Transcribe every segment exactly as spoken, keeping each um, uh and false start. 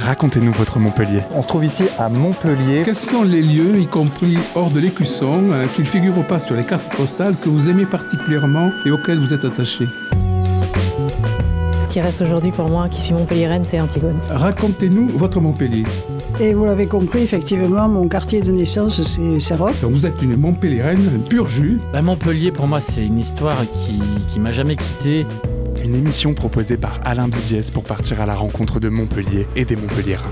Racontez-nous votre Montpellier. On se trouve ici à Montpellier. Quels sont les lieux, y compris hors de l'Écusson, euh, qui ne figurent pas sur les cartes postales, que vous aimez particulièrement et auxquels vous êtes attaché? Ce qui reste aujourd'hui pour moi, qui suis montpelliéraine, c'est Antigone. Racontez-nous votre Montpellier. Et vous l'avez compris, effectivement, mon quartier de naissance, c'est Serroc. Donc vous êtes une Montpelliéraine pur jus. Bah, Montpellier, pour moi, c'est une histoire qui, qui m'a jamais quitté. Une émission proposée par Alain Doudiès pour partir à la rencontre de Montpellier et des Montpelliérains.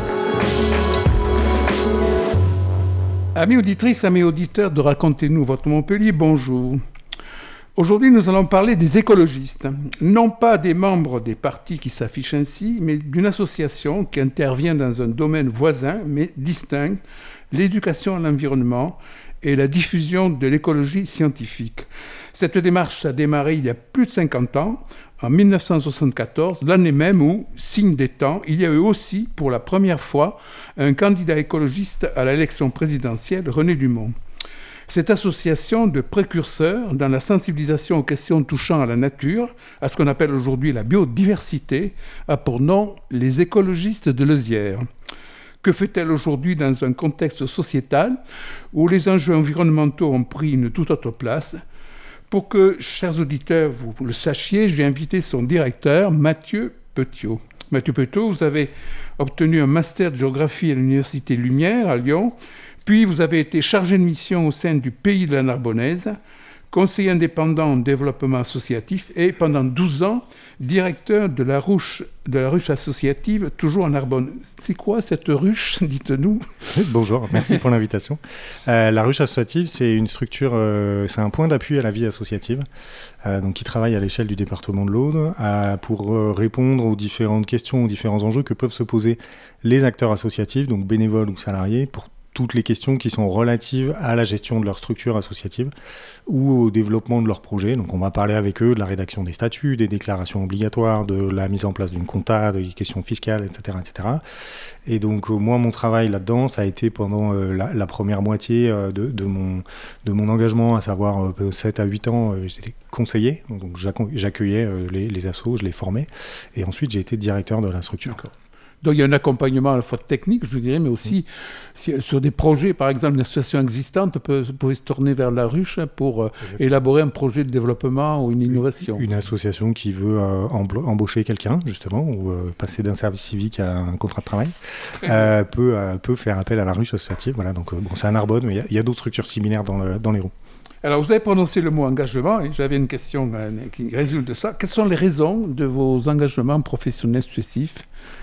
Amis auditrices, amis auditeurs de Racontez-nous votre Montpellier, bonjour. Aujourd'hui, nous allons parler des écologistes. Non pas des membres des partis qui s'affichent ainsi, mais d'une association qui intervient dans un domaine voisin, mais distinct, l'éducation à l'environnement et la diffusion de l'écologie scientifique. Cette démarche a démarré il y a plus de cinquante ans, en dix-neuf cent soixante-quatorze, l'année même où, signe des temps, il y a eu aussi, pour la première fois, un candidat écologiste à l'élection présidentielle, René Dumont. Cette association de précurseurs dans la sensibilisation aux questions touchant à la nature, à ce qu'on appelle aujourd'hui la biodiversité, a pour nom les écologistes de Leuzière. Que fait-elle aujourd'hui dans un contexte sociétal où les enjeux environnementaux ont pris une toute autre place? Pour que, chers auditeurs, vous le sachiez, j'ai invité son directeur, Mathieu Petiot. Mathieu Petiot, vous avez obtenu un master de géographie à l'Université Lumière à Lyon, puis vous avez été chargé de mission au sein du Pays de la Narbonnaise, conseiller indépendant en développement associatif et pendant douze ans, directeur de la ruche, de la ruche associative, toujours en Narbonne. C'est quoi cette ruche? Dites-nous. Bonjour, merci pour l'invitation. Euh, la ruche associative, c'est une structure, euh, c'est un point d'appui à la vie associative, euh, donc qui travaille à l'échelle du département de l'Aude euh, pour euh, répondre aux différentes questions, aux différents enjeux que peuvent se poser les acteurs associatifs, donc bénévoles ou salariés, pour toutes les questions qui sont relatives à la gestion de leur structure associative ou au développement de leurs projets. Donc on va parler avec eux de la rédaction des statuts, des déclarations obligatoires, de la mise en place d'une compta, des questions fiscales, et cetera, et cetera. Et donc euh, moi, mon travail là-dedans, ça a été pendant euh, la, la première moitié euh, de, de, mon, de mon engagement, à savoir euh, sept à huit ans, euh, j'étais conseiller, donc j'accueillais euh, les, les assos, je les formais, et ensuite j'ai été directeur de la structure. D'accord. Donc il y a un accompagnement à la fois technique, je dirais, mais aussi si, sur des projets, par exemple, une association existante peut, peut se tourner vers la ruche pour euh, élaborer un projet de développement ou une innovation. Une association qui veut euh, embl- embaucher quelqu'un, justement, ou euh, passer d'un service civique à un contrat de travail, euh, peut, euh, peut faire appel à la ruche associative. Voilà, donc euh, bon, c'est à Narbonne, mais il y, y a d'autres structures similaires dans, le, dans les roues. Alors, vous avez prononcé le mot engagement, et j'avais une question euh, qui résulte de ça. Quelles sont les raisons de vos engagements professionnels successifs ?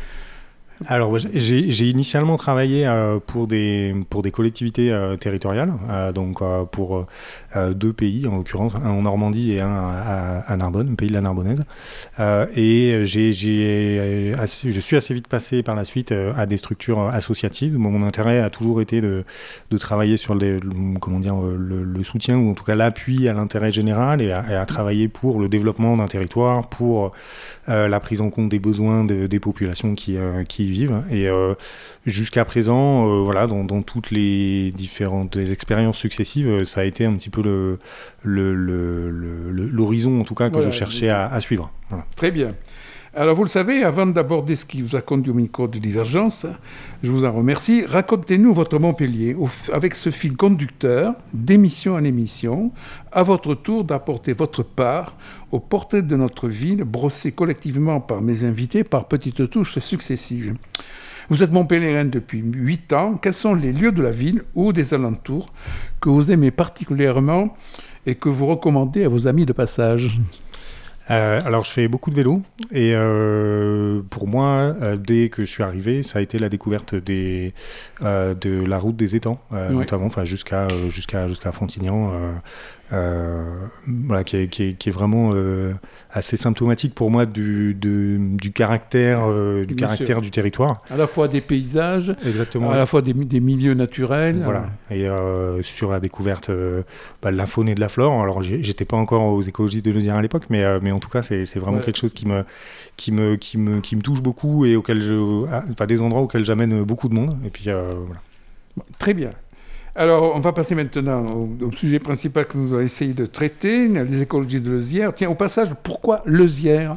Alors, j'ai, j'ai initialement travaillé euh, pour, des, pour des collectivités euh, territoriales, euh, donc euh, pour euh, deux pays, en l'occurrence, un en Normandie et un à, à Narbonne, le pays de la Narbonnaise. Euh, et j'ai, j'ai assez, je suis assez vite passé par la suite euh, à des structures associatives. Mon intérêt a toujours été de, de travailler sur les, le, comment dire, le, le soutien, ou en tout cas l'appui à l'intérêt général, et à, et à travailler pour le développement d'un territoire, pour euh, la prise en compte des besoins de, des populations qui, euh, qui vivent. Et euh, jusqu'à présent, euh, voilà, dans, dans toutes les différentes les expériences successives, euh, ça a été un petit peu le, le, le, le, l'horizon, en tout cas, que voilà, je cherchais à, à suivre. Voilà. Très bien. Alors, vous le savez, avant d'aborder ce qui vous a conduit au micro de Divergence, je vous en remercie. Racontez-nous votre Montpellier, avec ce fil conducteur, d'émission en émission, à votre tour d'apporter votre part au portrait de notre ville, brossé collectivement par mes invités par petites touches successives. Vous êtes Montpelliéraine depuis huit ans. Quels sont les lieux de la ville ou des alentours que vous aimez particulièrement et que vous recommandez à vos amis de passage ? Euh, alors, je fais beaucoup de vélo et euh, pour moi, euh, dès que je suis arrivé, ça a été la découverte des, euh, de la route des étangs, euh, oui. notamment jusqu'à, euh, jusqu'à, jusqu'à Frontignan. Euh, Euh, voilà, qui est, qui est, qui est vraiment euh, assez symptomatique pour moi du, de, du caractère, euh, du, caractère du territoire. À la fois des paysages, exactement, à la fois des, des milieux naturels. Voilà. Et euh, sur la découverte euh, bah, de la faune et de la flore. Alors, j'étais pas encore aux écologistes de Leuzière à l'époque, mais, euh, mais en tout cas, c'est, c'est vraiment ouais. quelque chose qui me, qui, me, qui, me, qui me touche beaucoup et auquel je, enfin, des endroits auxquels j'amène beaucoup de monde. Et puis, euh, voilà. Très bien. Alors, on va passer maintenant au, au sujet principal que nous allons essayer de traiter, les écologistes de Leuzière. Tiens, au passage, pourquoi Leuzière ?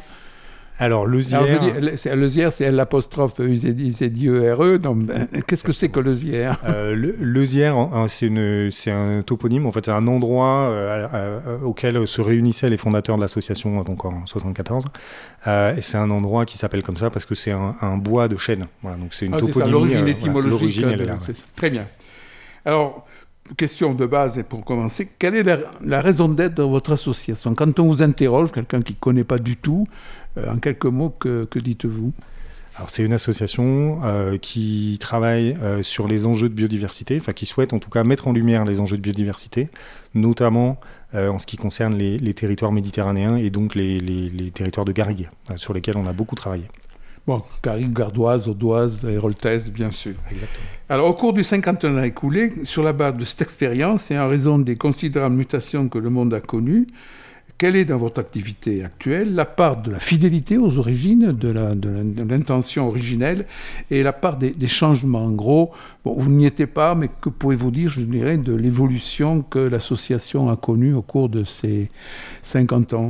Alors, Leuzière... Alors, je dis, c'est, Leuzière, c'est l'apostrophe U Z I E R E. Donc, qu'est-ce que c'est que Leuzière euh, le, Leuzière, c'est, une, c'est un toponyme. En fait, c'est un endroit euh, euh, auquel se réunissaient les fondateurs de l'association donc en soixante-quatorze. Euh, et c'est un endroit qui s'appelle comme ça parce que c'est un, un bois de chêne. Voilà, donc c'est une ah, toponymie. C'est ça, l'origine euh, étymologique. Voilà, l'origine, elle de, est là. C'est ça. Très bien. Alors... Question de base pour commencer, quelle est la, la raison d'être de votre association ? Quand on vous interroge, quelqu'un qui ne connaît pas du tout, euh, en quelques mots, que, que dites-vous ? Alors, c'est une association euh, qui travaille euh, sur les enjeux de biodiversité, enfin qui souhaite en tout cas mettre en lumière les enjeux de biodiversité, notamment euh, en ce qui concerne les, les territoires méditerranéens et donc les, les, les territoires de garrigues, euh, sur lesquels on a beaucoup travaillé. Bon, garrigues, gardoises, audoises, héroltaises, bien sûr. Exactement. Alors, au cours du cinquantenaire écoulé, sur la base de cette expérience et en raison des considérables mutations que le monde a connues, quelle est dans votre activité actuelle la part de la fidélité aux origines, de, la, de, la, de l'intention originelle et la part des, des changements ? En gros, bon, vous n'y étiez pas, mais que pouvez-vous dire, je dirais, de l'évolution que l'association a connue au cours de ces cinquante ans ?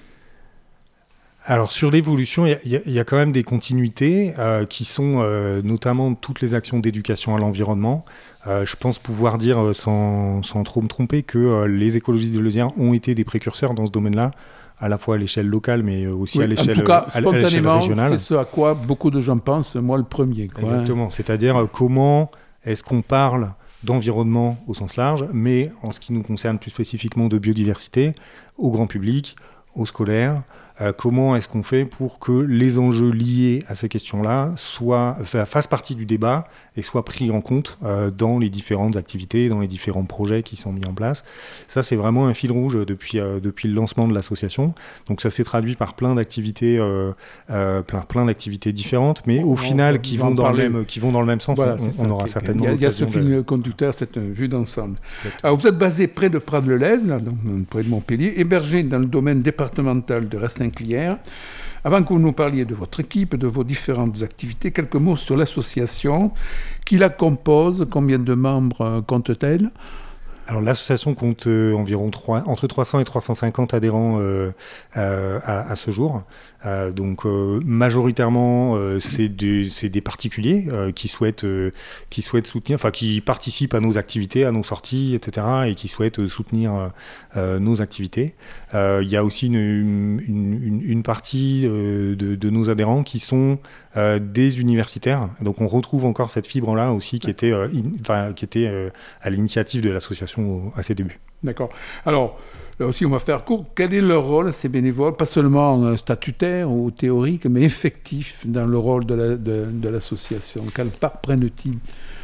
Alors sur l'évolution, il y, y, y a quand même des continuités euh, qui sont euh, notamment toutes les actions d'éducation à l'environnement. Euh, je pense pouvoir dire euh, sans, sans trop me tromper que euh, les écologistes de Leuzière ont été des précurseurs dans ce domaine-là, à la fois à l'échelle locale mais aussi oui, à l'échelle, en tout cas, à, à l'échelle régionale. C'est ce à quoi beaucoup de gens pensent, moi le premier. Quoi. Exactement, c'est-à-dire euh, comment est-ce qu'on parle d'environnement au sens large, mais en ce qui nous concerne plus spécifiquement de biodiversité, au grand public, aux scolaires. Euh, comment est-ce qu'on fait pour que les enjeux liés à ces questions-là soient, enfin, fassent partie du débat et soient pris en compte euh, dans les différentes activités, dans les différents projets qui sont mis en place. Ça, c'est vraiment un fil rouge depuis, euh, depuis le lancement de l'association. Donc ça s'est traduit par plein d'activités, euh, euh, plein, plein d'activités différentes, mais au on, final, on, qui, vont dans le même, qui vont dans le même sens. Voilà, on, on aura certainement il y a, il y a ce fil de... conducteur, cette vue d'ensemble. Alors, vous êtes basé près de Prades-le-Lez, là, donc, près de Montpellier, hébergé dans le domaine départemental de Rastin. Avant que vous nous parliez de votre équipe, de vos différentes activités, quelques mots sur l'association, qui la compose, combien de membres compte-t-elle ? Alors l'association compte euh, environ trois, entre trois cents et trois cent cinquante adhérents euh, euh, à, à ce jour. Euh, donc euh, majoritairement euh, c'est, des, c'est des particuliers euh, qui souhaitent euh, qui souhaitent soutenir, enfin qui participent à nos activités, à nos sorties, et cetera et qui souhaitent soutenir euh, nos activités. Il euh, y a aussi une, une, une, une partie euh, de, de nos adhérents qui sont euh, des universitaires. Donc on retrouve encore cette fibre-là aussi qui était, euh, in, enfin, qui était euh, à l'initiative de l'association à ses débuts. D'accord. Alors, là aussi, on va faire court. Quel est leur rôle, ces bénévoles ? Pas seulement statutaire ou théorique, mais effectif dans le rôle de, la, de, de l'association. Quelle part prennent-ils ?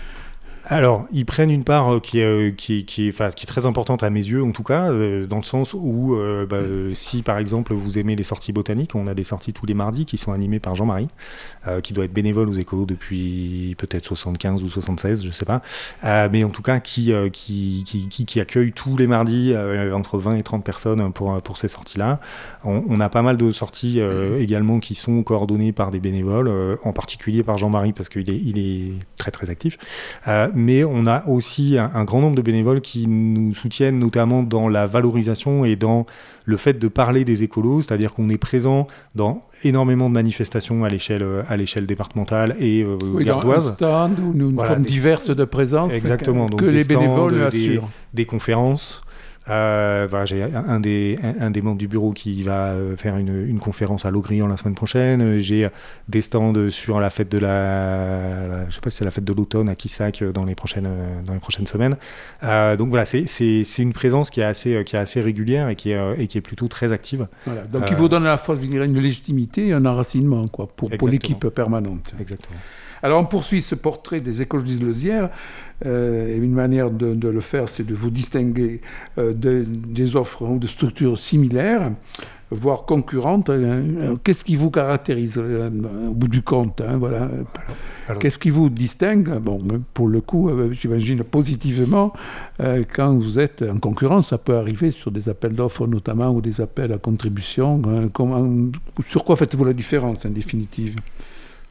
Alors, ils prennent une part qui est, qui, qui, est, enfin, qui est très importante à mes yeux, en tout cas, euh, dans le sens où, euh, bah, euh, si par exemple vous aimez les sorties botaniques, on a des sorties tous les mardis qui sont animées par Jean-Marie, euh, qui doit être bénévole aux écolos depuis peut-être soixante-quinze ou soixante-seize, je ne sais pas, euh, mais en tout cas qui, euh, qui, qui, qui, qui accueille tous les mardis euh, entre vingt et trente personnes pour, pour ces sorties-là. On, on a pas mal de sorties euh, également qui sont coordonnées par des bénévoles, euh, en particulier par Jean-Marie parce qu'il est, il est très très actif. Euh, mais on a aussi un, un grand nombre de bénévoles qui nous soutiennent notamment dans la valorisation et dans le fait de parler des écolos, c'est-à-dire qu'on est présent dans énormément de manifestations à l'échelle, à l'échelle départementale et euh, oui, gardoise. Dans un stand ou une voilà, forme des... diverse de présence. Exactement, que, donc que des les stands, bénévoles des, assurent. Des conférences. Euh, voilà, j'ai un des, un, un des membres du bureau qui va faire une, une conférence à Laugrillon la semaine prochaine. J'ai des stands sur la fête de la, la je sais pas si c'est la fête de l'automne à Quissac dans les prochaines, dans les prochaines semaines. Euh, donc voilà, c'est, c'est, c'est une présence qui est assez, qui est assez régulière et qui est, et qui est plutôt très active. Voilà, donc euh, il vous donne à la fois, je dirais, une légitimité et un enracinement, quoi, pour, pour l'équipe permanente. Exactement. Alors on poursuit ce portrait des écologistes de Leuzière. Euh, et une manière de, de le faire, c'est de vous distinguer euh, de, des offres ou de structures similaires, voire concurrentes. Euh, qu'est-ce qui vous caractérise euh, au bout du compte, hein, voilà. alors, alors... Qu'est-ce qui vous distingue ? Bon, pour le coup, euh, j'imagine positivement, euh, quand vous êtes en concurrence, ça peut arriver sur des appels d'offres notamment ou des appels à contribution. Hein, comment, sur quoi faites-vous la différence en définitive ?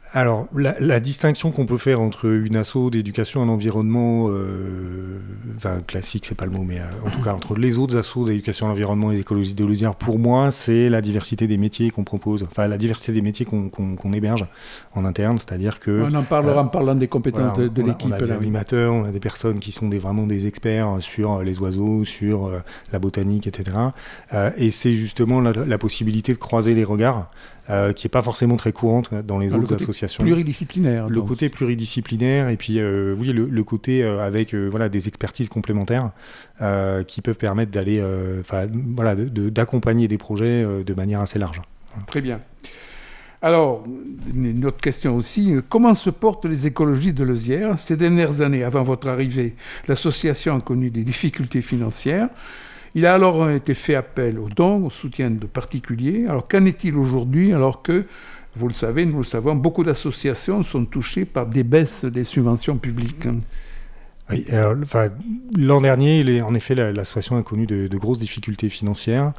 Alors, la, la distinction qu'on peut faire entre une asso d'éducation à l'environnement, euh, enfin, classique, c'est pas le mot, mais euh, en tout cas, entre les autres assos d'éducation à l'environnement et les écologistes de Lozère, pour moi, c'est la diversité des métiers qu'on propose, enfin, la diversité des métiers qu'on, qu'on, qu'on héberge en interne, c'est-à-dire que... On en parlera euh, en parlant des compétences voilà, de, de on a, l'équipe. On a des là, animateurs, on a des personnes qui sont des, vraiment des experts sur les oiseaux, sur euh, la botanique, et cetera. Euh, et c'est justement la, la possibilité de croiser les regards, Euh, qui n'est pas forcément très courante dans les le autres côté associations. Pluridisciplinaire. Le donc. côté pluridisciplinaire et puis euh, oui, le, le côté euh, avec euh, voilà, des expertises complémentaires euh, qui peuvent permettre d'aller, euh, voilà, de, de, d'accompagner des projets euh, de manière assez large. Très bien. Alors, une autre question aussi, comment se portent les écologistes de Lozère ? Ces dernières années, avant votre arrivée, l'association a connu des difficultés financières. Il a alors été fait appel aux dons, au soutien de particuliers. Alors qu'en est-il aujourd'hui, alors que, vous le savez, nous le savons, beaucoup d'associations sont touchées par des baisses des subventions publiques ? Oui, alors, enfin, l'an dernier, il est, en effet, la, l'association a connu de, de grosses difficultés financières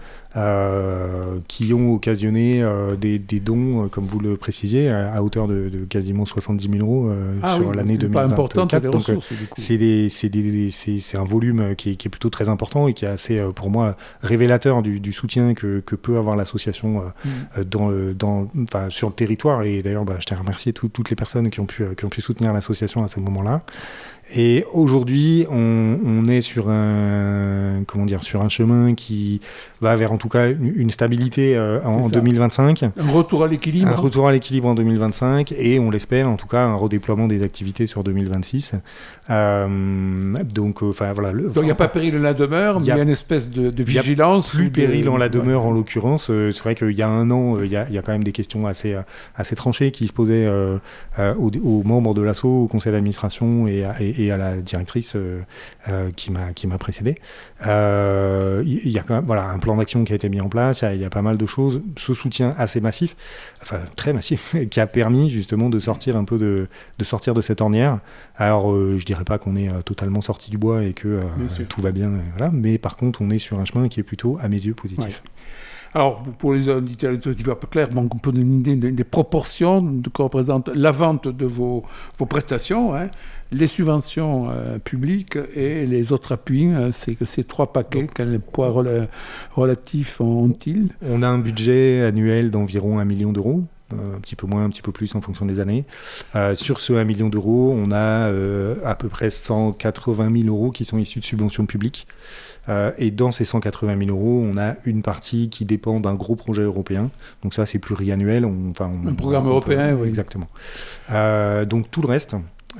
euh, qui ont occasionné euh, des, des dons, euh, comme vous le précisiez, à, à hauteur de, de quasiment soixante-dix mille euros euh, ah sur oui, l'année deux mille vingt-quatre. Pas importante, des donc, ressources, du coup. C'est, des, c'est, des, c'est, c'est un volume qui est, qui est plutôt très important et qui est assez, pour moi, révélateur du, du soutien que, que peut avoir l'association euh, mm. dans, dans, enfin, sur le territoire. Et d'ailleurs, bah, je tiens à remercier tout, toutes les personnes qui ont pu, qui ont pu soutenir l'association à ce moment-là. Et aujourd'hui, on, on est sur un, comment dire, sur un chemin qui va vers en tout cas une, une stabilité euh, en deux mille vingt-cinq. Un retour à l'équilibre. Un retour à l'équilibre en deux mille vingt-cinq et on l'espère en tout cas un redéploiement des activités sur deux mille vingt-six. Euh, donc, enfin euh, voilà. Le, donc il n'y a pas péril en la demeure, mais il y a une espèce de, de vigilance. Plus péril en la demeure ouais. en l'occurrence. Euh, c'est vrai qu'il y a un an, il euh, y, a, y a quand même des questions assez, euh, assez tranchées qui se posaient euh, euh, aux, aux membres de l'asso, au conseil d'administration et, et, et à la directrice euh, euh, qui m'a qui m'a précédé. Il euh, y, y a quand même voilà un plan d'action qui a été mis en place. Il y, y a pas mal de choses. Ce soutien assez massif, enfin très massif, qui a permis justement de sortir un peu de de sortir de cette ornière. Alors euh, je dirais pas qu'on est euh, totalement sorti du bois et que euh, tout va bien, euh, voilà. Mais par contre, on est sur un chemin qui est plutôt à mes yeux positif. Ouais. Alors, pour les auditeurs un peu clairs, on peut donner une idée des, des proportions de que représente la vente de vos, vos prestations, hein, les subventions euh, publiques et les autres appuis. Euh, c'est que ces trois paquets, donc, quels poids rela- relatifs ont-ils ? On a un budget annuel d'environ un million d'euros. Euh, un petit peu moins, un petit peu plus en fonction des années. Euh, sur ce un million d'euros, on a euh, à peu près cent quatre-vingt mille euros qui sont issus de subventions publiques. Euh, et dans ces cent quatre-vingt mille euros, on a une partie qui dépend d'un gros projet européen. Donc ça, c'est pluriannuel. On, enfin, on, un programme on, européen, on peut, oui. Exactement. Euh, donc tout le reste,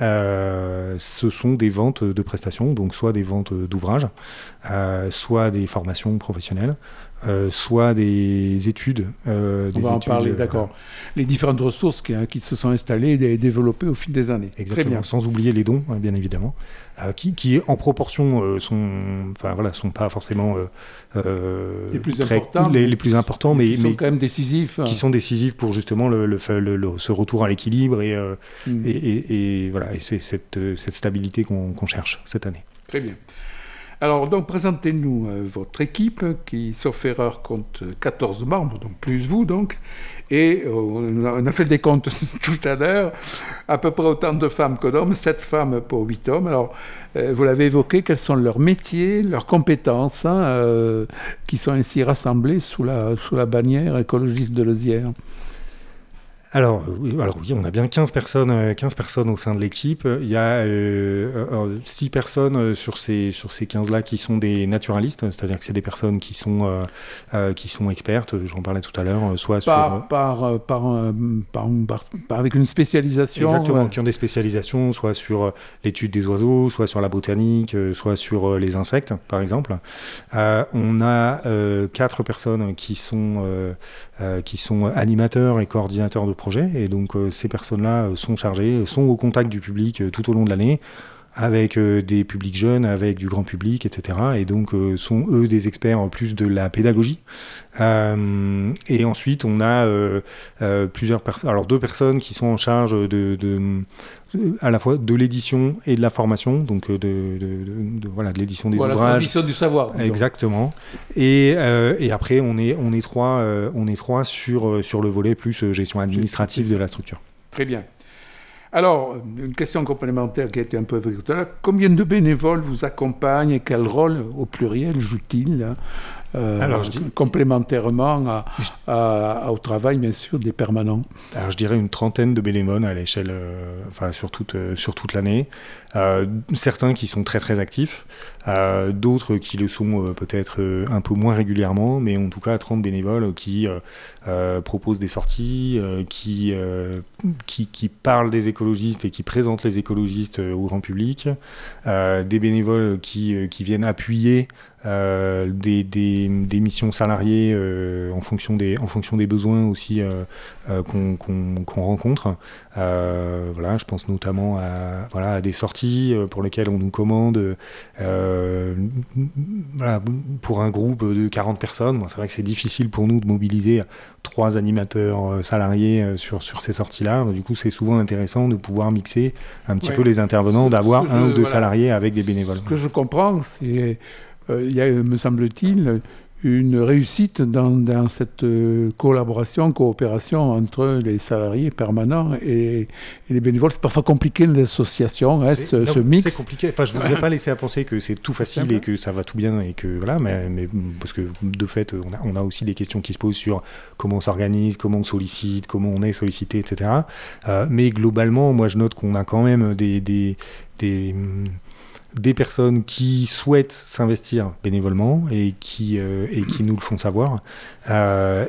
euh, ce sont des ventes de prestations, donc soit des ventes d'ouvrages, euh, soit des formations professionnelles, Euh, soit des études. Euh, On des va en études, parler, euh, d'accord. Les différentes ressources qui, hein, qui se sont installées et développées au fil des années. Exactement, très bien. Sans oublier les dons, bien évidemment, euh, qui, qui en proportion euh, sont, enfin voilà, sont pas forcément euh, euh, les plus très, importants, les, les plus importants, mais qui sont mais, quand même décisifs. Qui sont décisifs pour justement le, le, le, le, ce retour à l'équilibre et, euh, mm. et, et, et voilà, et c'est cette, cette stabilité qu'on, qu'on cherche cette année. Très bien. Alors, donc, présentez-nous euh, votre équipe qui, sauf erreur, compte quatorze membres, donc plus vous, donc. Et euh, on a fait des comptes tout à l'heure, à peu près autant de femmes que d'hommes, sept femmes pour huit hommes. Alors, euh, vous l'avez évoqué, quels sont leurs métiers, leurs compétences, hein, euh, qui sont ainsi rassemblées sous la, sous la bannière écologiste de Lozère. Alors oui, alors oui, on a bien quinze personnes, quinze personnes au sein de l'équipe. Il y a euh, six personnes sur ces, sur ces quinze-là qui sont des naturalistes, c'est-à-dire que c'est des personnes qui sont, euh, euh, qui sont expertes, j'en parlais tout à l'heure, soit par, sur... Par, par, par, par, par, par, avec une spécialisation. Exactement, ouais. Qui ont des spécialisations, soit sur l'étude des oiseaux, soit sur la botanique, soit sur les insectes, par exemple. Euh, on a euh, quatre personnes qui sont, euh, euh, qui sont animateurs et coordinateurs de projet, et donc euh, ces personnes-là euh, sont chargées, sont au contact du public euh, tout au long de l'année, avec euh, des publics jeunes, avec du grand public, et cetera. Et donc euh, sont eux des experts en plus de la pédagogie. Euh, et ensuite on a euh, euh, plusieurs personnes, alors deux personnes qui sont en charge de, de, de à la fois de l'édition et de la formation, donc de, de, de, de voilà de l'édition des voilà, ouvrages. La transmission du savoir. Disons. Exactement. Et, euh, et après on est on est trois euh, on est trois sur sur le volet plus gestion administrative de la structure. Très bien. Alors, une question complémentaire qui a été un peu évoquée tout à l'heure. Combien de bénévoles vous accompagnent et quel rôle, au pluriel, jouent-ils hein, euh, Alors, je dis... complémentairement à, à, au travail, bien sûr, des permanents? Alors, je dirais une trentaine de bénévoles à l'échelle, euh, enfin, sur toute, euh, sur toute l'année. Euh, certains qui sont très, très actifs. Euh, d'autres qui le sont euh, peut-être euh, un peu moins régulièrement, mais en tout cas trente bénévoles qui euh, euh, proposent des sorties, euh, qui, euh, qui, qui parlent des écologistes et qui présentent les écologistes euh, au grand public, euh, des bénévoles qui, euh, qui viennent appuyer euh, des, des, des missions salariées euh, en, fonction des, en fonction des besoins aussi euh, euh, qu'on, qu'on, qu'on rencontre. Euh, voilà, je pense notamment à, voilà, à des sorties pour lesquelles on nous commande euh, voilà, pour un groupe de quarante personnes. Bon, c'est vrai que c'est difficile pour nous de mobiliser trois animateurs salariés sur, sur ces sorties-là. Du coup, c'est souvent intéressant de pouvoir mixer un petit ouais. peu les intervenants, ce, d'avoir ce un je, ou deux voilà. salariés avec des bénévoles. Ce que je comprends, c'est euh, il y a, me semble-t-il, une réussite dans, dans cette euh, collaboration, coopération entre les salariés permanents et, et les bénévoles. C'est parfois compliqué l'association, hein, ce, non, ce mix. C'est compliqué. Enfin, je ne voudrais pas laisser à penser que c'est tout facile c'est et que ça va tout bien et que voilà, mais, mais parce que de fait, on a, on a aussi des questions qui se posent sur comment on s'organise, comment on sollicite, comment on est sollicité, et cetera. Euh, mais globalement, moi, je note qu'on a quand même des des, des des personnes qui souhaitent s'investir bénévolement et qui, euh, et qui nous le font savoir. Euh,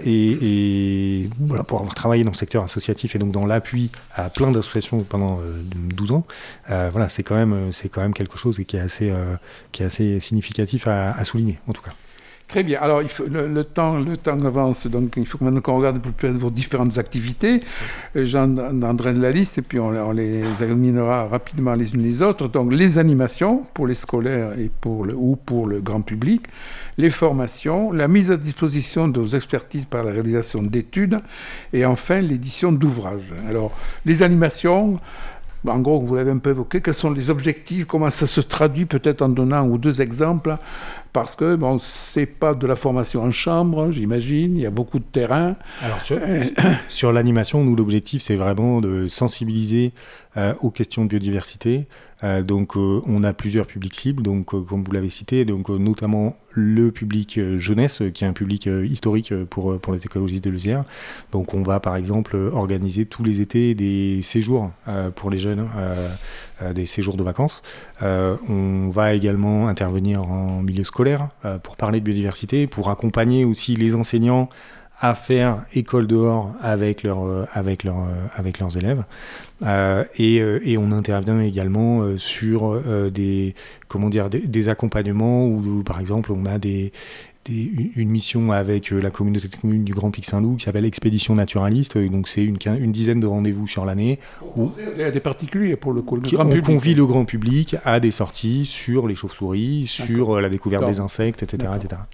et et voilà, pour avoir travaillé dans le secteur associatif et donc dans l'appui à plein d'associations pendant euh, douze ans, euh, voilà, c'est quand même, c'est quand même quelque chose qui est assez, euh, qui est assez significatif à, à souligner, en tout cas. Très bien. Alors, il faut, le, le, temps, le temps avance, donc il faut maintenant qu'on regarde un peu plus vos différentes activités. J'en donnerai la liste et puis on, on les examinera rapidement les unes les autres. Donc, les animations pour les scolaires et pour le, ou pour le grand public, les formations, la mise à disposition de vos expertises par la réalisation d'études et enfin l'édition d'ouvrages. Alors, les animations... En gros, vous l'avez un peu évoqué, quels sont les objectifs, comment ça se traduit, peut-être en donnant un ou deux exemples, parce que bon, c'est pas de la formation en chambre, j'imagine, il y a beaucoup de terrain. Alors sur, sur l'animation, nous, l'objectif, c'est vraiment de sensibiliser euh, aux questions de biodiversité. Euh, donc, euh, on a plusieurs publics cibles, donc, euh, comme vous l'avez cité, donc, euh, notamment le public euh, jeunesse, euh, qui est un public euh, historique pour, pour les écologistes de Leuzière. Donc, on va, par exemple, organiser tous les étés des séjours euh, pour les jeunes, euh, euh, des séjours de vacances. Euh, on va également intervenir en milieu scolaire euh, pour parler de biodiversité, pour accompagner aussi les enseignants à faire école dehors avec, leur, euh, avec, leur, euh, avec leurs élèves. Euh, et, euh, et on intervient également euh, sur euh, des, comment dire, des, des accompagnements où, où, par exemple, on a des, des, une mission avec la communauté de communes du Grand Pic Saint-Loup qui s'appelle Expédition Naturaliste. Donc, c'est une, une dizaine de rendez-vous sur l'année. Où il y a des particuliers pour le, coup, le qui, grand on public. On convie le grand public à des sorties sur les chauves-souris, sur la découverte D'accord. des insectes, et cetera, et cetera.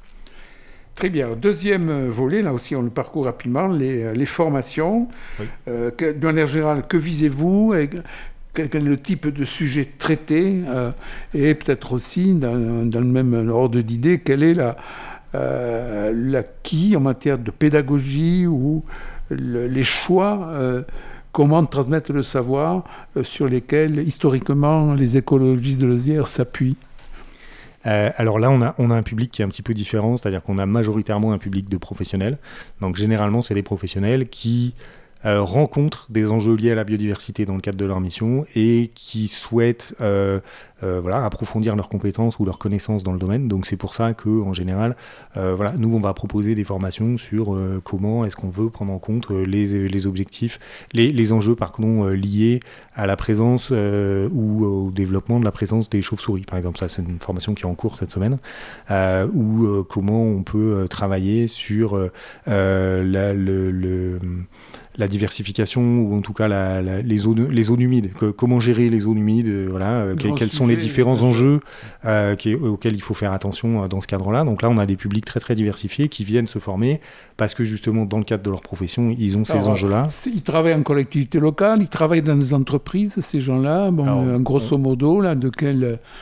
Très bien. Deuxième volet, là aussi on le parcourt rapidement, les, les formations. Oui. Euh, que, de manière générale, que visez-vous et quel, quel est le type de sujet traité euh, et peut-être aussi, dans, dans le même ordre d'idée, quel est la, euh, l'acquis en matière de pédagogie ou le, les choix euh, comment transmettre le savoir euh, sur lesquels, historiquement, les écologistes de Leuzière s'appuient. Euh, alors là, on a, on a un public qui est un petit peu différent, c'est-à-dire qu'on a majoritairement un public de professionnels. Donc généralement, c'est des professionnels qui euh, rencontrent des enjeux liés à la biodiversité dans le cadre de leur mission et qui souhaitent euh, euh, voilà, approfondir leurs compétences ou leurs connaissances dans le domaine. Donc c'est pour ça qu'en général, euh, voilà, nous, on va proposer des formations sur euh, comment est-ce qu'on veut prendre en compte les, les objectifs, les, les enjeux pardon, euh, liés à la présence euh, ou au développement de la présence des chauves-souris, par exemple. Ça, c'est une formation qui est en cours cette semaine, euh, ou euh, comment on peut euh, travailler sur euh, la, le... le la diversification ou en tout cas la, la, les, zones, les zones humides, que, comment gérer les zones humides, euh, voilà, euh, quels, quels sont les différents enjeux euh, qui, auxquels il faut faire attention euh, dans ce cadre-là. Donc là, on a des publics très très diversifiés qui viennent se former parce que justement, dans le cadre de leur profession, ils ont Alors, ces enjeux-là. Ils travaillent en collectivité locale, ils travaillent dans des entreprises, ces gens-là, bon, Alors, euh, grosso modo, là, de quel...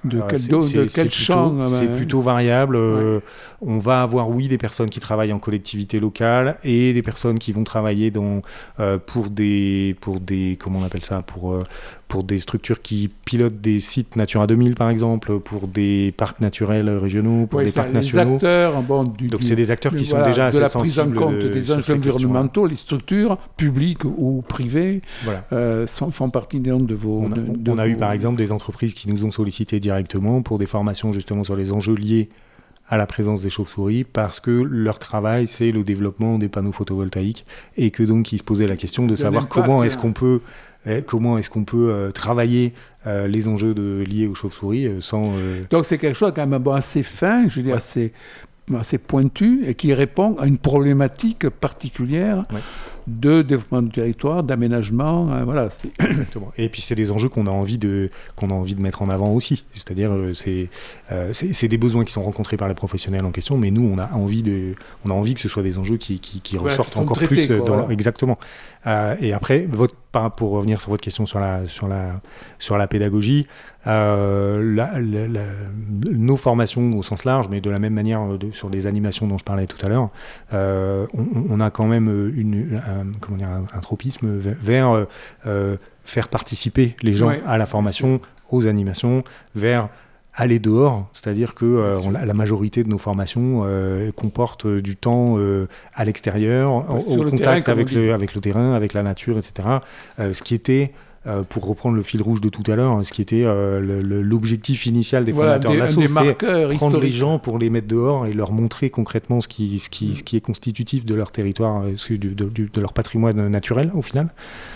De Euh, quel, c'est- do- c'est- de c'est quel plutôt- champ euh, C'est ben, plutôt variable. Euh, on va avoir, oui, des personnes qui travaillent en collectivité locale et des personnes qui vont travailler dans, euh, pour, des, pour des... Comment on appelle ça pour, euh, pour des structures qui pilotent des sites Natura deux mille, par exemple, pour des parcs naturels régionaux, pour ouais, des ça, parcs les nationaux. acteurs, bon, du, Donc du- c'est des acteurs qui du- sont voilà, déjà de assez la prise en sensibles compte de- des sur enjeux ces questions-là. environnementaux, les structures publiques ou privées Voilà. euh, sont, font partie de, de vos. On a, de- de on a eu vos- par exemple des entreprises qui nous ont sollicité directement pour des formations justement sur les enjeux liés à la présence des chauves-souris parce que leur travail c'est le développement des panneaux photovoltaïques et que donc ils se posaient la question de, De savoir l'impact, comment est-ce hein. qu'on peut eh, comment est-ce qu'on peut euh, travailler euh, les enjeux de, liés aux chauves-souris euh, sans euh, Donc c'est quelque chose quand même bon, assez fin, je veux dire Ouais. assez, assez pointu et qui répond à une problématique particulière Ouais. de développement du territoire, d'aménagement. euh, voilà, c'est... Exactement. Et puis c'est des enjeux qu'on a envie de qu'on a envie de mettre en avant aussi. C'est-à-dire euh, c'est, euh, c'est c'est des besoins qui sont rencontrés par les professionnels en question, mais nous on a envie de on a envie que ce soit des enjeux qui qui, qui Ouais, ressortent qui sont encore traités, plus euh, quoi, dans voilà. leur- exactement. Euh, et après votre par- pour revenir sur votre question sur la sur la sur la pédagogie, euh, la- la- la- nos formations au sens large, mais de la même manière euh, de- sur les animations dont je parlais tout à l'heure, euh, on, on a quand même une un, comment dire, un, un tropisme vers, vers, euh, euh, faire participer les gens Ouais, à la formation, aux animations, vers aller dehors, c'est-à-dire que euh, on- la, la majorité de nos formations euh, comportent euh, du temps euh, à l'extérieur, au, sur au le terrain, contact comme avec on dit. le, avec le terrain, avec la nature, et cetera. Euh, ce qui était, euh, pour reprendre le fil rouge de tout à l'heure, ce qui était euh, le- le- l'objectif initial des voilà, fondateurs des, de un l'asso, des c'est marqueurs prendre les historiques. gens pour les mettre dehors et leur montrer concrètement ce qui, ce qui, ce qui est constitutif de leur territoire, euh, ce- du- de, du- de leur patrimoine naturel au final.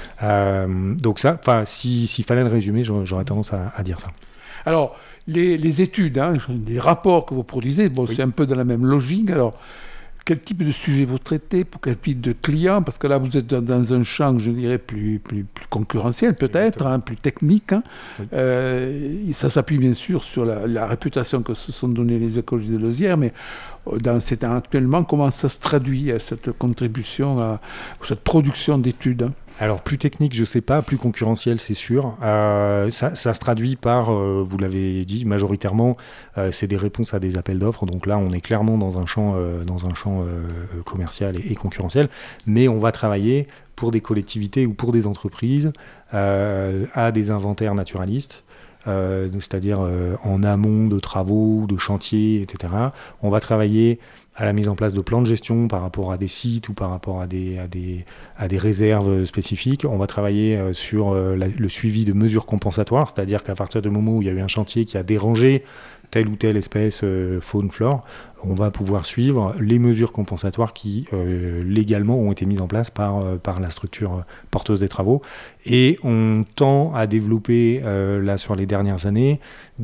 Euh, donc ça, enfin, si- s'il fallait le résumer, j'aurais j'aurais tendance à, à dire ça. Alors, les, les études, hein, les rapports que vous produisez, bon, Oui. c'est un peu dans la même logique. Alors, quel type de sujet vous traitez, pour quel type de clients? Parce que là, vous êtes dans, dans un champ, je dirais, plus, plus, plus concurrentiel peut-être, hein, plus technique. Hein. Oui. Euh, et ça s'appuie bien sûr sur la, la réputation que se sont données les écologistes de Lausière, mais euh, dans, c'est actuellement, comment ça se traduit, euh, cette contribution, à, cette production d'études, hein? Alors plus technique, je sais pas, plus concurrentiel, c'est sûr. Euh, ça, ça se traduit par, euh, vous l'avez dit, majoritairement, euh, c'est des réponses à des appels d'offres. Donc là, on est clairement dans un champ, euh, dans un champ euh, commercial et, et concurrentiel. Mais on va travailler pour des collectivités ou pour des entreprises euh, à des inventaires naturalistes. Euh, c'est-à-dire euh, en amont de travaux, de chantiers, et cetera. On va travailler à la mise en place de plans de gestion par rapport à des sites ou par rapport à des, à des, à des réserves spécifiques. On va travailler euh, sur euh, la- le suivi de mesures compensatoires, c'est-à-dire qu'à partir du moment où il y a eu un chantier qui a dérangé telle ou telle espèce euh, faune-flore, on va pouvoir suivre les mesures compensatoires qui euh, légalement ont été mises en place par, euh, par la structure porteuse des travaux. Et on tend à développer, euh, là sur les dernières années,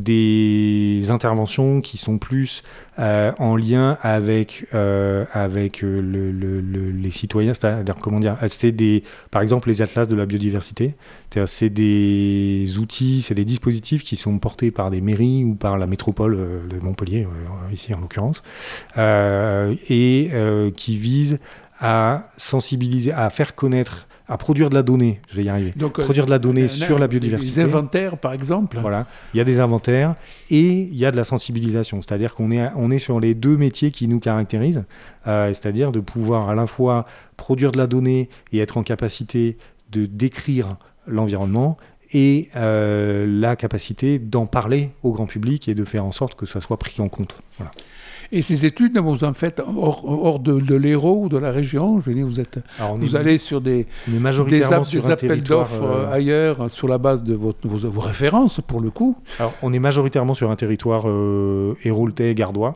des interventions qui sont plus euh, en lien avec, euh, avec euh, le, le, le, les citoyens, c'est-à-dire, comment dire, c'est des, par exemple les atlas de la biodiversité, c'est-à-dire, c'est des outils, c'est des dispositifs qui sont portés par des mairies ou par la métropole euh, de Montpellier, euh, ici en l'occurrence, euh, et euh, qui visent à sensibiliser, à faire connaître, à produire de la donnée, je vais y arriver, Donc, produire de la donnée euh, sur la biodiversité. Les inventaires, par exemple. Voilà, il y a des inventaires et il y a de la sensibilisation, c'est-à-dire qu'on est, on est sur les deux métiers qui nous caractérisent, euh, c'est-à-dire de pouvoir à la fois produire de la donnée et être en capacité de décrire l'environnement et euh, la capacité d'en parler au grand public et de faire en sorte que ça soit pris en compte. Voilà. Et ces études, vous en faites hors, hors de, de l'Hérault ou de la région? Je veux dire, vous, êtes, Alors, on vous est, allez sur des, on est des, majoritairement app- sur des un appels territoire, d'offres euh, ailleurs sur la base de votre, vos, vos références, pour le coup. Alors, on est majoritairement sur un territoire euh, héraultais, gardois.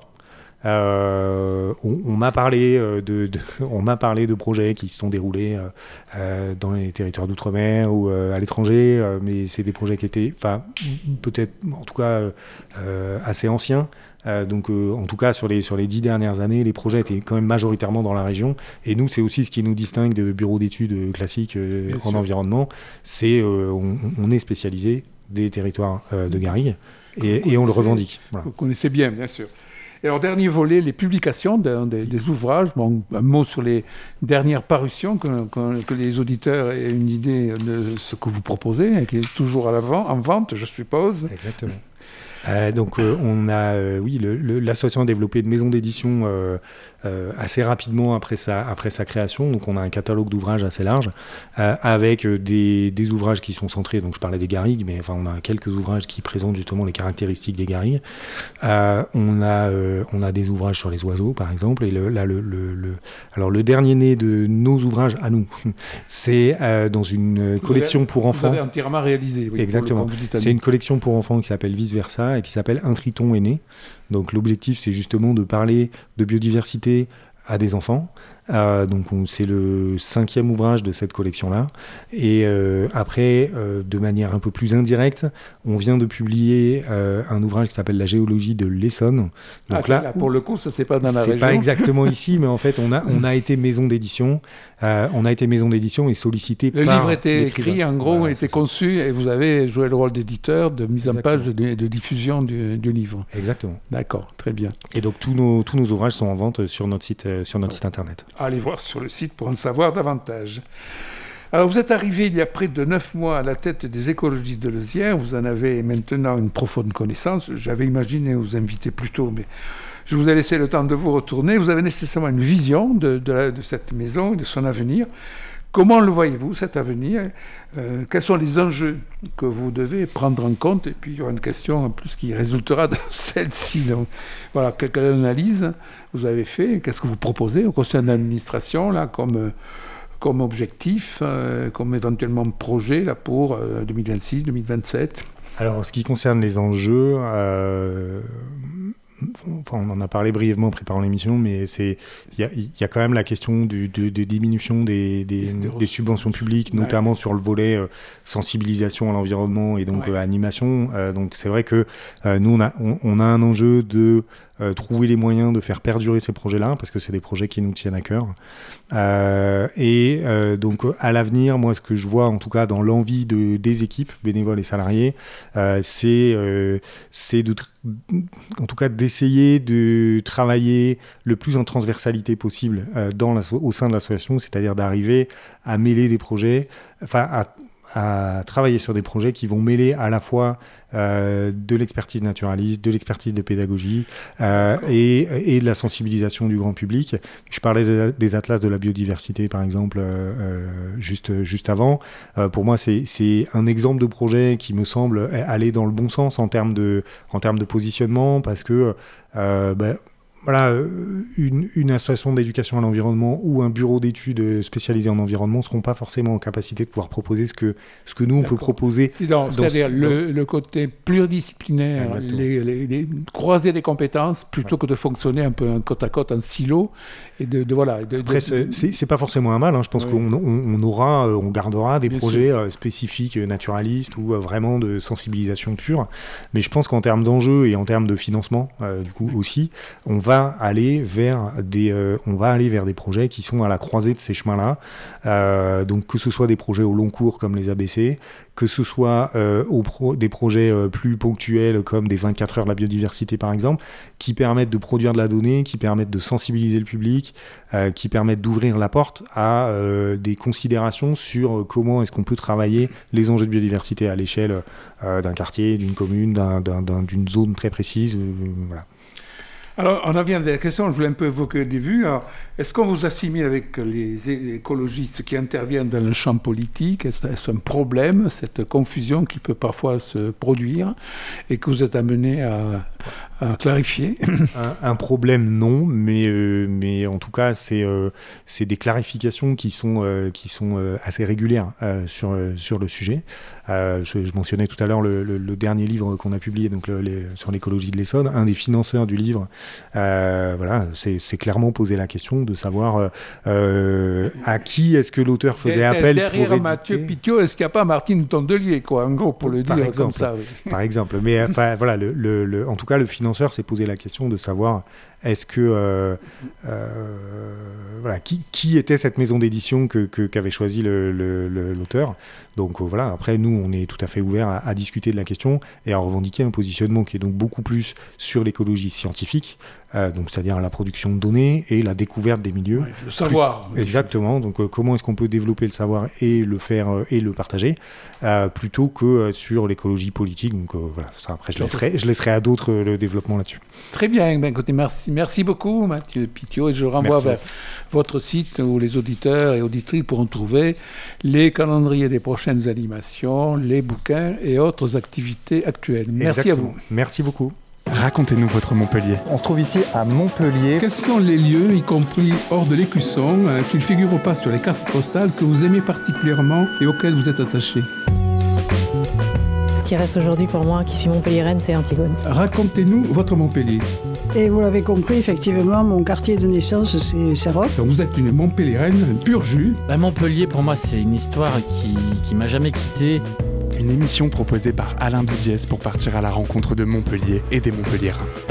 Euh, on, on m'a parlé euh, de, de, on m'a parlé de projets qui se sont déroulés euh, euh, dans les territoires d'outre-mer ou euh, à l'étranger, euh, mais c'est des projets qui étaient, enfin, peut-être, en tout cas, euh, assez anciens. Euh, donc, euh, en tout cas, sur les sur les dix dernières années, les projets étaient quand même majoritairement dans la région. Et nous, c'est aussi ce qui nous distingue de bureaux d'études classiques euh, en sûr. environnement. C'est euh, on, on est spécialisé des territoires euh, de garrigues et, et on le revendique. Voilà. Vous connaissez bien, bien sûr. Et alors, dernier volet, les publications de- de- des ouvrages. Bon, un mot sur les dernières parutions, que, que- que les auditeurs aient une idée de ce que vous proposez, et qui est toujours à l'avant, en vente, je suppose. Exactement. Euh, donc euh, on a, euh, oui, le, le, l'association a développé une maison d'édition euh, euh, assez rapidement après sa, après sa création. Donc on a un catalogue d'ouvrages assez large euh, avec des, des ouvrages qui sont centrés. Donc je parlais des garrigues, mais enfin on a quelques ouvrages qui présentent justement les caractéristiques des garrigues. Euh, on a, euh, on a des ouvrages sur les oiseaux par exemple. Et le, là le, le, le, alors le dernier né de nos ouvrages à nous, c'est euh, dans une vous collection avez, pour enfants. Vous avez entièrement réalisé. Oui, exactement. Pour le c'est une collection pour enfants qui s'appelle Vice Versa et qui s'appelle Un triton est né. Donc l'objectif, c'est justement de parler de biodiversité à des enfants. Euh, donc on, c'est le cinquième ouvrage de cette collection-là. Et euh, après, euh, de manière un peu plus indirecte, on vient de publier euh, un ouvrage qui s'appelle La géologie de l'Essonne. Donc ah, là, là, pour le coup, ça c'est pas dans la c'est région. pas exactement ici, mais en fait, on a on a été maison d'édition. Euh, on a été maison d'édition et sollicité le par. Le livre était écrit, en gros, voilà, était conçu, et vous avez joué le rôle d'éditeur, de mise exactement. en page, de, de diffusion du, du livre. Exactement. D'accord, très bien. Et donc tous nos tous nos ouvrages sont en vente sur notre site euh, sur notre ouais. site internet. Allez voir sur le site pour en savoir davantage. Alors, vous êtes arrivé il y a près de neuf mois à la tête des écologistes de Leuzière. Vous en avez maintenant une profonde connaissance. J'avais imaginé vous inviter plus tôt, mais je vous ai laissé le temps de vous retourner. Vous avez nécessairement une vision de, de, la, de cette maison et de son avenir. Comment le voyez-vous, cet avenir ? euh, Quels sont les enjeux que vous devez prendre en compte ? Et puis, il y aura une question en plus qui résultera de celle-ci. Donc, voilà, quelle analyse vous avez fait ? Qu'est-ce que vous proposez au conseil d'administration, là, comme, comme objectif, euh, comme éventuellement projet, là, pour euh, deux mille vingt-six deux mille vingt-sept ? Alors, en ce qui concerne les enjeux... Euh... Enfin, on en a parlé brièvement en préparant l'émission, mais il y a, y a quand même la question du, de, de diminution des, des, des subventions publiques, notamment ouais. sur le volet euh, sensibilisation à l'environnement et donc ouais. euh, animation. Euh, donc c'est vrai que euh, nous, on a, on, on a un enjeu de euh, trouver les moyens de faire perdurer ces projets-là, parce que c'est des projets qui nous tiennent à cœur. Euh, et euh, donc à l'avenir, moi, ce que je vois, en tout cas dans l'envie de, des équipes, bénévoles et salariés, euh, c'est, euh, c'est de... en tout cas d'essayer de travailler le plus en transversalité possible euh, dans la, au sein de l'association, c'est-à-dire d'arriver à mêler des projets, enfin à, à travailler sur des projets qui vont mêler à la fois euh, de l'expertise naturaliste, de l'expertise de pédagogie euh, et, et de la sensibilisation du grand public. Je parlais des, des atlas de la biodiversité, par exemple, euh, juste, juste avant. Euh, pour moi, c'est, c'est un exemple de projet qui me semble aller dans le bon sens en termes de, en termes de positionnement, parce que euh, ben, voilà, une, une association d'éducation à l'environnement ou un bureau d'études spécialisé en environnement ne seront pas forcément en capacité de pouvoir proposer ce que, ce que nous, on D'accord. peut proposer. C'est dans, dans c'est-à-dire ce, le, dans... le côté pluridisciplinaire, les, les, les, croiser les compétences plutôt ouais. que de fonctionner un peu côte à côte en silo. Et de, de, voilà, de, Après, de... c'est, c'est pas forcément un mal. Hein. Je pense ouais. qu'on on, on aura, on gardera des Bien projets sûr. spécifiques, naturalistes ou vraiment de sensibilisation pure. Mais je pense qu'en termes d'enjeux et en termes de financement, euh, du coup ouais. aussi, on va va aller vers des, euh, on va aller vers des projets qui sont à la croisée de ces chemins-là. Euh, donc que ce soit des projets au long cours comme les A B C, que ce soit euh, au pro- des projets euh, plus ponctuels comme des vingt-quatre heures de la biodiversité par exemple, qui permettent de produire de la donnée, qui permettent de sensibiliser le public, euh, qui permettent d'ouvrir la porte à euh, des considérations sur comment est-ce qu'on peut travailler les enjeux de biodiversité à l'échelle euh, d'un quartier, d'une commune, d'un, d'un, d'un, d'une zone très précise. Euh, voilà. Alors, on en vient à la question, je voulais un peu évoquer au début. Alors, est-ce qu'on vous assimile avec les écologistes qui interviennent dans le champ politique ? Est-ce un problème, cette confusion qui peut parfois se produire et que vous êtes amené à, à clarifier ? un, un problème, non, mais, euh, mais en tout cas, c'est, euh, c'est des clarifications qui sont, euh, qui sont euh, assez régulières euh, sur, euh, sur le sujet. Euh, je, je mentionnais tout à l'heure le, le, le dernier livre qu'on a publié donc le, les, sur l'écologie de l'Essonne. Un des financeurs du livre, euh, voilà, c'est, c'est clairement posé la question de savoir euh, à qui est-ce que l'auteur faisait appel derrière pour éditer. Mathieu Pithiot, est-ce qu'il n'y a pas Martine Tondelier, quoi, en gros, pour le par dire exemple, comme ça. Oui. Par exemple, mais enfin voilà, le, le, le, en tout cas, le financeur s'est posé la question de savoir est-ce que euh, euh, voilà, qui, qui était cette maison d'édition que, que, qu'avait choisi le, le, le, l'auteur. Donc euh, voilà, après nous on est tout à fait ouvert à, à discuter de la question et à revendiquer un positionnement qui est donc beaucoup plus sur l'écologie scientifique, euh, donc c'est-à-dire la production de données et la découverte des milieux. Oui, le savoir. Plus, exactement, donc euh, comment est-ce qu'on peut développer le savoir et le faire euh, et le partager, euh, plutôt que euh, sur l'écologie politique. Donc euh, voilà, ça, après je laisserai, je laisserai à d'autres euh, le développement là-dessus. Très bien, ben, écoutez, merci, merci beaucoup Mathieu Pithiot, et je renvoie merci. vers votre site où les auditeurs et auditrices pourront trouver les calendriers des prochaines animations, les bouquins et autres activités actuelles. Merci Exactement. à vous. Merci beaucoup. Racontez-nous votre Montpellier. On se trouve ici à Montpellier. Quels sont les lieux, y compris hors de l'Écusson, euh, qui ne figurent pas sur les cartes postales, que vous aimez particulièrement et auxquels vous êtes attaché? Ce qui reste aujourd'hui pour moi, qui suis montpelliéraine, c'est Antigone. Racontez-nous votre Montpellier. Et vous l'avez compris, effectivement, mon quartier de naissance, c'est Saint-Roch. Donc vous êtes une Montpelliéraine pur jus. Bah, Montpellier, pour moi, c'est une histoire qui, qui m'a jamais quitté. Une émission proposée par Alain Doudiès pour partir à la rencontre de Montpellier et des Montpelliérains.